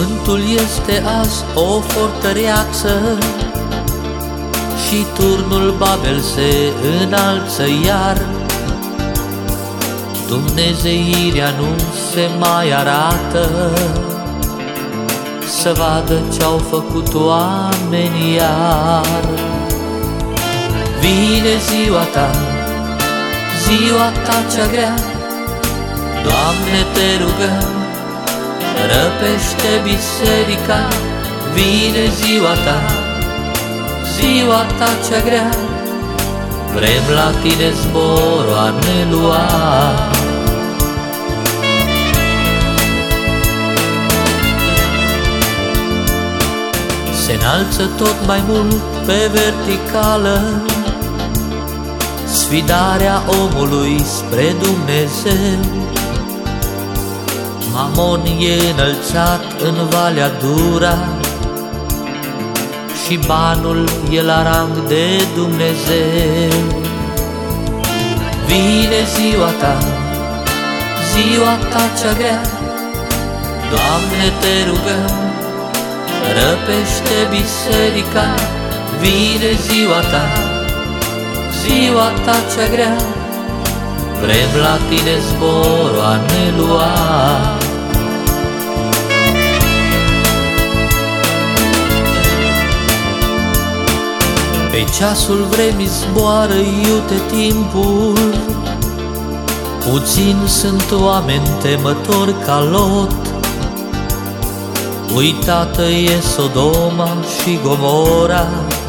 Pământul este azi o fortăreață și turnul Babel se înalță iar. Dumnezeirea nu se mai arată, să vadă ce-au făcut oamenii iar. Vine ziua ta, ziua ta cea grea, Doamne, te rugăm, răpește biserica. Vine ziua ta, ziua ta cea grea, vrem la tine zborul a ne lua. Se înalță tot mai mult pe verticală sfidarea omului spre Dumnezeu. Mamon e înălțat în Valea Dura și banul e la rang de Dumnezeu. Vine ziua ta, ziua ta cea grea, Doamne, te rugăm, răpește biserica. Vine ziua ta, ziua ta cea grea, vrem la tine zborul a ne lua. Pe ceasul vremii zboară iute timpul, puțini sunt oameni temători ca Lot. Uitată e Sodoma și Gomora,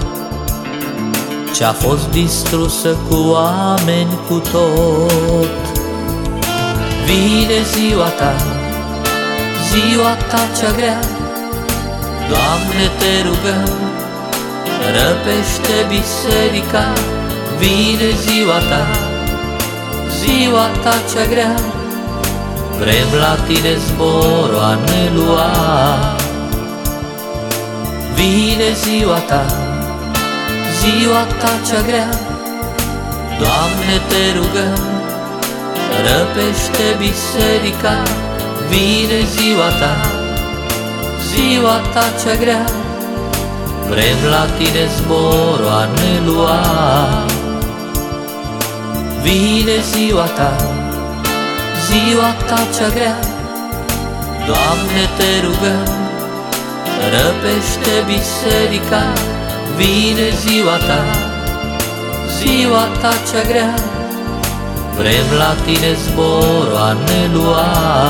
ce-a fost distrusă cu oameni cu tot. Vine ziua ta, ziua ta cea grea, Doamne, te rugăm, răpește biserica. Vine ziua ta, ziua ta cea grea, vrem la tine zborul a ne lua. Vine ziua ta, ziua ta cea grea, Doamne, te rugăm, răpește biserica. Vine ziua ta, ziua ta cea grea, vrem la tine zborul a ne lua. Vine ziua ta, ziua ta cea grea, Doamne, te rugăm, răpește biserica. Vine ziua ta, ziua ta cea grea, vrem la tine zborul a ne lua.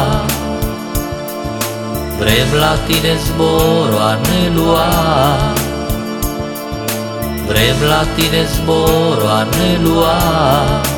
Vrem la tine zborul a ne lua. Vrem la tine zborul a ne lua.